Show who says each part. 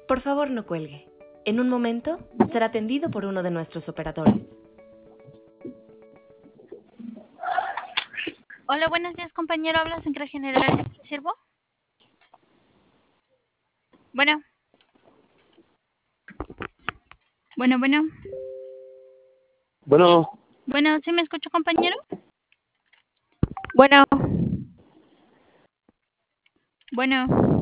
Speaker 1: Por favor, no cuelgue. En un momento será atendido por uno de nuestros operadores.
Speaker 2: Hola, buenos días, compañero. ¿Hablas en Central General? ¿Te sirvo? Bueno. Bueno.
Speaker 3: Bueno,
Speaker 2: Bueno, ¿sí me escucho, compañero? Bueno.